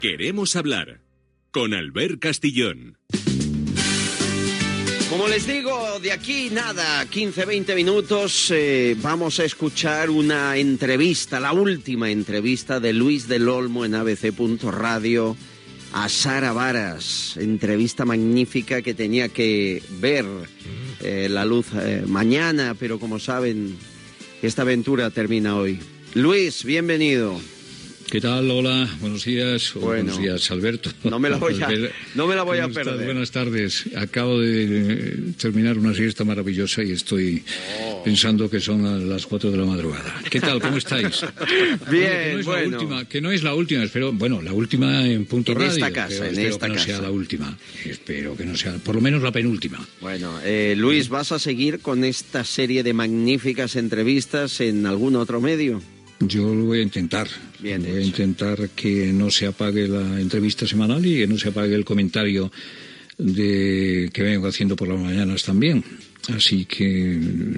Queremos hablar con Albert Castillón. Como les digo, de aquí nada, 15-20 minutos, vamos a escuchar una entrevista, la última entrevista de Luis del Olmo en ABC.radio a Sara Varas. Entrevista magnífica que tenía que ver la luz mañana, pero como saben, esta aventura termina hoy. Luis, bienvenido. ¿Qué tal? Hola, buenos días. Buenos días, Alberto. No me la voy a perder. Buenas tardes. Acabo de terminar una siesta maravillosa y estoy pensando que son las 4 de la madrugada. ¿Qué tal? ¿Cómo estáis? Bien, que no es la última, espero, la última en Punto Radio. En esta casa, espero que no sea la última. Espero que no sea, por lo menos la penúltima. Bueno, Luis, ¿vas a seguir con esta serie de magníficas entrevistas en algún otro medio? Yo lo voy a intentar. Voy a intentar que no se apague la entrevista semanal y que no se apague el comentario que vengo haciendo por las mañanas también. Así que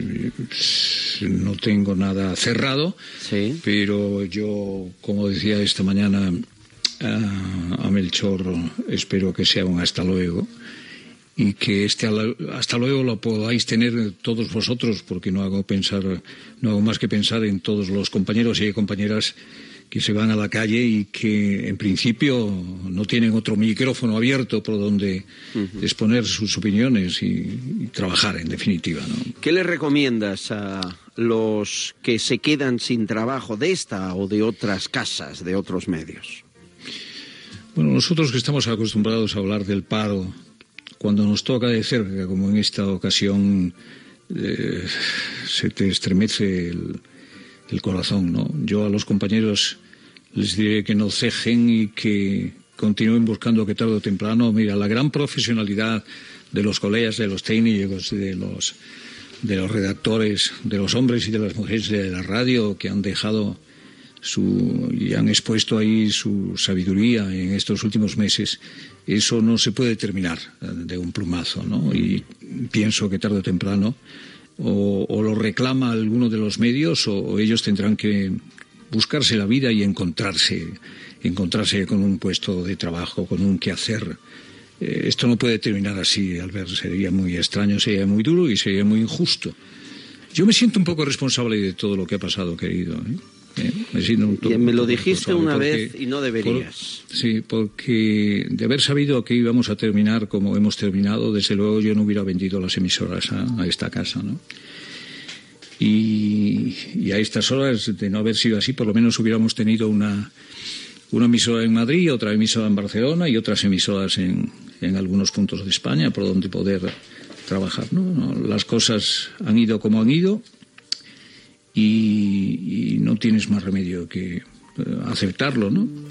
no tengo nada cerrado, sí. Pero yo, como decía esta mañana a Melchor, espero que sea un hasta luego. Y que hasta luego lo podáis tener todos vosotros, porque no hago más que pensar en todos los compañeros y compañeras que se van a la calle y que en principio no tienen otro micrófono abierto por donde exponer sus opiniones y trabajar, en definitiva, ¿no? ¿Qué le recomiendas a los que se quedan sin trabajo de esta o de otras casas, de otros medios? Bueno, nosotros que estamos acostumbrados a hablar del paro, cuando nos toca de cerca, como en esta ocasión, se te estremece el corazón, ¿no? Yo a los compañeros les diré que no cejen y que continúen buscando que tarde o temprano, mira, la gran profesionalidad de los colegas, de los técnicos, de los redactores, de los hombres y de las mujeres de la radio que han dejado y han expuesto ahí su sabiduría en estos últimos meses, eso no se puede terminar de un plumazo, ¿no? Y pienso que tarde o temprano o lo reclama alguno de los medios o ellos tendrán que buscarse la vida y encontrarse con un puesto de trabajo, con un quehacer. Esto no puede terminar así, Albert, sería muy extraño, sería muy duro y sería muy injusto. Yo me siento un poco responsable de todo lo que ha pasado, querido, ¿eh? Me lo dijiste una vez y no deberías. Sí, porque de haber sabido que íbamos a terminar como hemos terminado, desde luego yo no hubiera vendido las emisoras a esta casa, ¿no? Y a estas horas, de no haber sido así, por lo menos hubiéramos tenido una emisora en Madrid, otra emisora en Barcelona y otras emisoras en algunos puntos de España por donde poder trabajar, ¿no? Las cosas han ido como han ido. Y no tienes más remedio que aceptarlo, ¿no?